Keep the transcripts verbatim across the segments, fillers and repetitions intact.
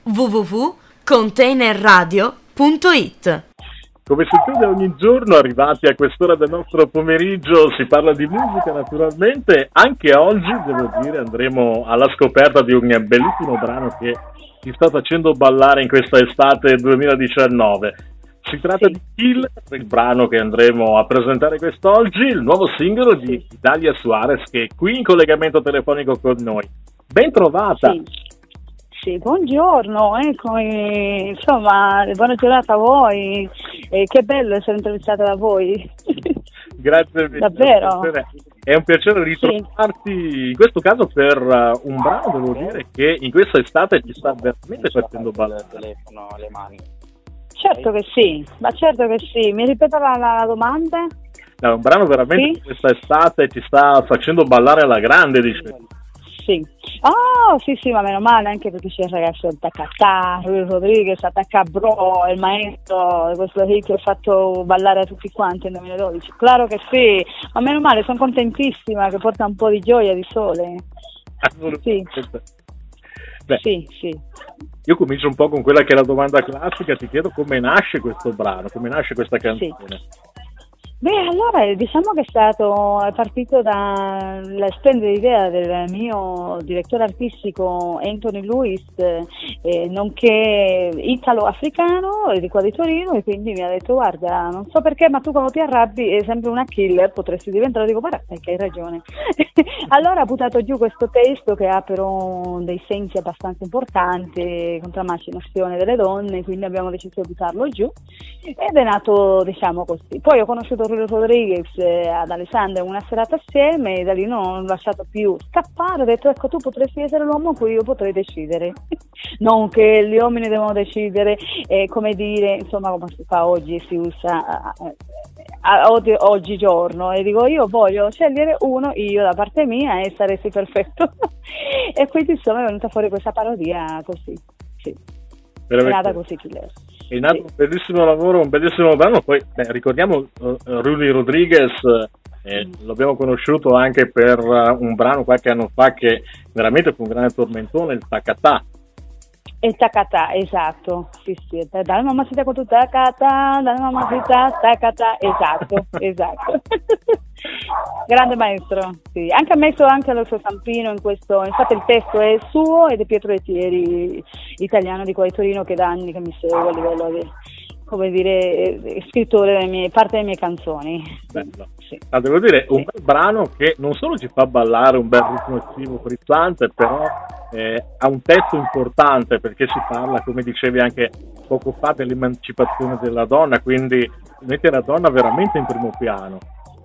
w w w punto container radio punto it. Come succede ogni giorno, arrivati a quest'ora del nostro pomeriggio, si parla di musica naturalmente. Anche oggi, devo dire, andremo alla scoperta di un bellissimo brano che ci sta facendo ballare in questa estate duemiladiciannove. Si tratta sì. di Kill, il brano che andremo a presentare quest'oggi, il nuovo singolo di Dalia Suarez, che è qui in collegamento telefonico con noi. Ben trovata! Sì. Sì, buongiorno, ecco, eh, insomma, buona giornata a voi, eh, che bello essere intervistata da voi. Grazie mille. Davvero. È un piacere ritrovarti, sì. in questo caso per uh, un brano, devo dire, che in questa estate ci sta veramente facendo ballare il telefono alle mani. Certo che sì, ma certo che sì. Mi ripeta la, la domanda? No, è un brano veramente sì? che questa estate ci sta facendo ballare alla grande, dicevo. Sì. Oh, sì, sì, ma meno male, anche perché c'è il ragazzo Attacca Rui Rodriguez, Attacca Bro, il maestro, questo hit che ha fatto ballare a tutti quanti nel duemiladodici. Claro che sì, ma meno male, sono contentissima che porta un po' di gioia, di sole. Sì. Beh, sì, sì. Io comincio un po' con quella che è la domanda classica, ti chiedo come nasce questo brano, come nasce questa canzone. Sì. Beh, allora diciamo che è stato è partito dalla splendida idea del mio direttore artistico Anthony Lewis, eh, nonché italo-africano di qua di Torino, e quindi mi ha detto: guarda, non so perché, ma tu quando ti arrabbi è sempre una killer, potresti diventare. Dico: guarda, che hai ragione. Allora ha buttato giù questo testo che ha però dei sensi abbastanza importanti contro la macinazione delle donne, quindi abbiamo deciso di buttarlo giù ed è nato, diciamo così. Poi ho conosciuto Rui Rodriguez eh, ad Alessandria una serata assieme e da lì non ho lasciato più scappare, ho detto: ecco, tu potresti essere l'uomo cui io potrei decidere. Non che gli uomini devono decidere, eh, come dire, insomma, come si fa oggi, si usa eh, a, oggi, oggigiorno, e dico: io voglio scegliere uno io da parte mia e saresti perfetto. E quindi insomma è venuta fuori questa parodia così, sì. Veramente. È nata così Killer. È nato sì. un bellissimo lavoro, un bellissimo brano. Poi beh, ricordiamo uh, Rui Rodriguez, eh, mm. l'abbiamo conosciuto anche per uh, un brano qualche anno fa che veramente fu un grande tormentone, il Takata. Il Takata, esatto, sì sì, dalla mamacita con tu Takata, dalla mamacita Takata, esatto, esatto. Grande maestro, sì, anche ha messo anche lo suo stampino in questo, infatti il testo è suo ed è Pietro Etieri, italiano di qua di Torino, che da anni che mi segue a livello di, come dire, scrittore delle mie, parte delle mie canzoni. Bello. Sì. Ah, devo dire, un sì. bel brano che non solo ci fa ballare, un bel ritmo estivo frizzante, però eh, ha un testo importante, perché si parla, come dicevi anche poco fa, dell'emancipazione della donna, quindi mette la donna veramente in primo piano.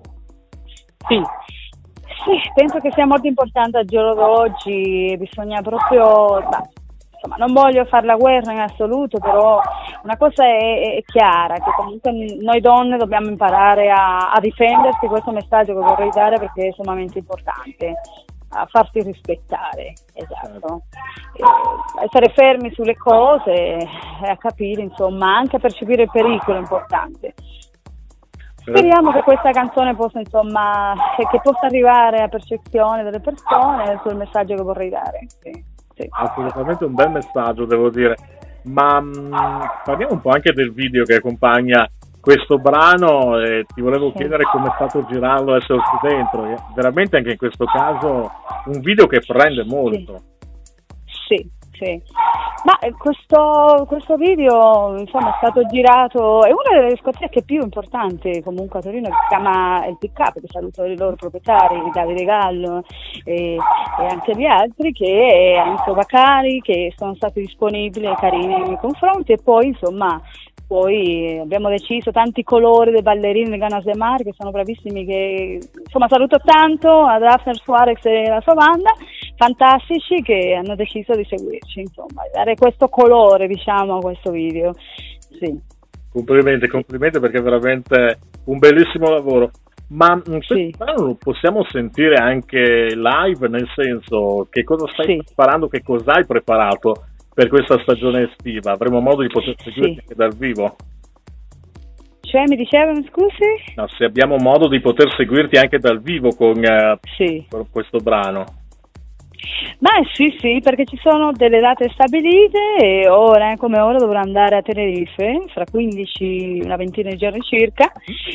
Sì. Sì, penso che sia molto importante al giorno d'oggi, bisogna proprio... Bah, insomma, non voglio fare la guerra in assoluto, però una cosa è, è chiara, che comunque noi donne dobbiamo imparare a, a difendersi. Questo messaggio che vorrei dare, perché è sommamente importante, a farsi rispettare, esatto, e essere fermi sulle cose e a capire, insomma, anche a percepire il pericolo è importante. Speriamo che questa canzone possa, insomma, che, che possa arrivare a percezione delle persone sul messaggio che vorrei dare. Sì, sì. Assolutamente un bel messaggio, devo dire. Ma mh, parliamo un po' anche del video che accompagna questo brano, e ti volevo sì. chiedere come è stato girarlo, esserci dentro. E veramente anche in questo caso un video che prende molto. Sì, sì. Sì. Ma questo, questo video, insomma, è stato girato, è una delle discoteche più importanti comunque a Torino, che si chiama il Pick-Up, che saluto i loro proprietari, Davide Gallo e, e anche gli altri, che Enzo Baccari, che sono stati disponibili e carini nei miei confronti. E poi insomma poi abbiamo deciso tanti colori dei ballerini del Ganas de Mar, che sono bravissimi, che insomma saluto tanto a Daphne Suarez e la sua banda, fantastici, che hanno deciso di seguirci, insomma, dare questo colore, diciamo, a questo video. Sì. Complimenti, complimenti, perché è veramente un bellissimo lavoro. Ma questo sì. brano lo possiamo sentire anche live, nel senso, che cosa stai sì. preparando, che cosa hai preparato per questa stagione estiva? Avremo modo di poter seguirti sì. anche dal vivo? Cioè, mi dicevano, scusi? No, se abbiamo modo di poter seguirti anche dal vivo con, eh, sì. con questo brano. Ma sì, sì, perché ci sono delle date stabilite e ora come ora dovrò andare a Tenerife fra quindici, una ventina di giorni circa,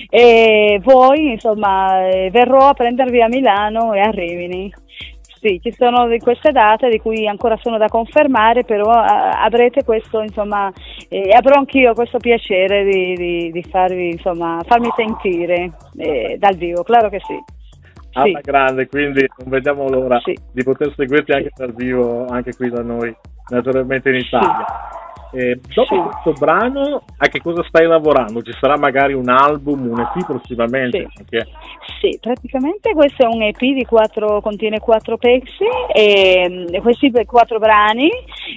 e poi insomma eh, verrò a prendervi a Milano e a Rimini. Sì, ci sono di queste date di cui ancora sono da confermare, però a, avrete questo, insomma, eh, avrò anch'io questo piacere di, di, di farvi, insomma, farmi sentire eh, dal vivo, claro che sì. Alla Sì. grande, quindi non vediamo l'ora Sì. di poter seguirti anche Sì. dal vivo, anche qui da noi, naturalmente in Italia. E dopo Sì. questo brano, a che cosa stai lavorando? Ci sarà magari un album, un E P prossimamente? Sì. Anche... Sì, praticamente questo è un E P di quattro, contiene quattro pezzi, e, e questi quattro brani,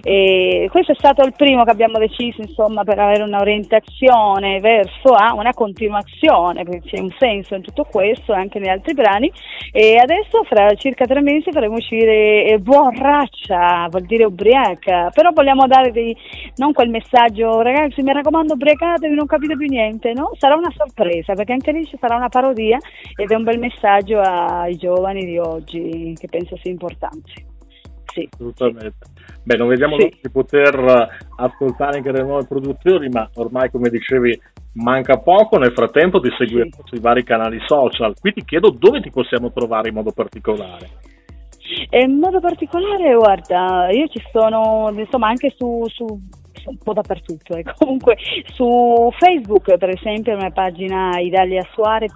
e questo è stato il primo che abbiamo deciso, insomma, per avere un'orientazione verso a una continuazione, perché c'è un senso in tutto questo, anche negli altri brani, e adesso fra circa tre mesi faremo uscire eh, Borraccia, vuol dire ubriaca, però vogliamo dare dei, non quel messaggio, ragazzi mi raccomando ubriacatevi, non capite più niente, no? Sarà una sorpresa, perché anche lì ci sarà una parodia ed è un bel messaggio ai giovani di oggi che penso sia importante. Sì, Assolutamente. Sì. Beh, non vediamo Sì. l'ora di poter ascoltare anche le nuove produzioni, ma ormai, come dicevi, manca poco. Nel frattempo ti seguiremo Sì. sui vari canali social. Qui ti chiedo dove ti possiamo trovare in modo particolare. E in modo particolare, guarda, io ci sono, insomma, anche su, su un po' dappertutto, e comunque su Facebook, per esempio, la mia pagina Idalia Suarez,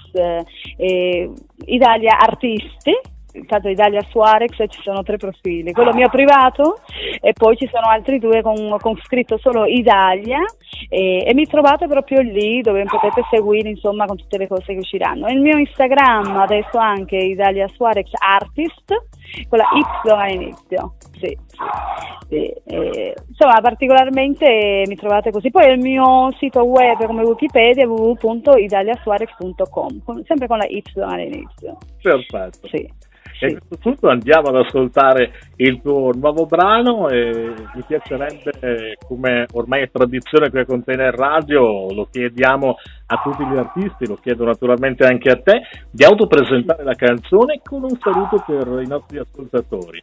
eh, Idalia Artisti, il caso Idalia Suarez, ci sono tre profili, quello mio privato e poi ci sono altri due con, con scritto solo Idalia, e, e mi trovate proprio lì dove potete seguire, insomma, con tutte le cose che usciranno. Il mio Instagram adesso anche Idalia Suarez Artist, con la Y all'inizio, sì, sì. Eh, insomma, particolarmente mi trovate così. Poi il mio sito web come Wikipedia, w w w punto idalia suarez punto com, sempre con la Y all'inizio. Perfetto. Sì. E a questo punto andiamo ad ascoltare il tuo nuovo brano, e mi piacerebbe, come ormai è tradizione qui a Container Radio, lo chiediamo a tutti gli artisti, lo chiedo naturalmente anche a te, di autopresentare la canzone con un saluto per i nostri ascoltatori.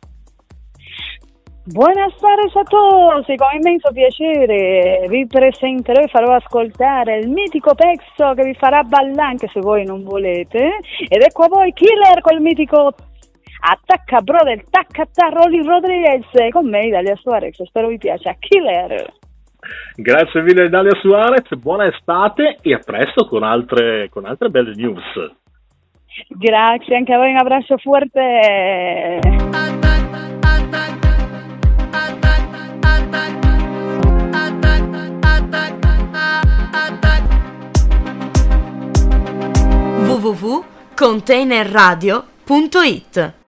Buonasera a tutti, con immenso piacere vi presenterò e farò ascoltare il mitico pezzo che vi farà ballare anche se voi non volete, ed ecco a voi Killer col mitico Attacca Brother, Tacca Rolly Rodriguez, con me Idalia Suarez, spero vi piaccia. Killer. Grazie mille Idalia Suarez, buona estate e a presto con altre, con altre belle news. Grazie anche a voi, un abbraccio forte. w w w punto container radio punto it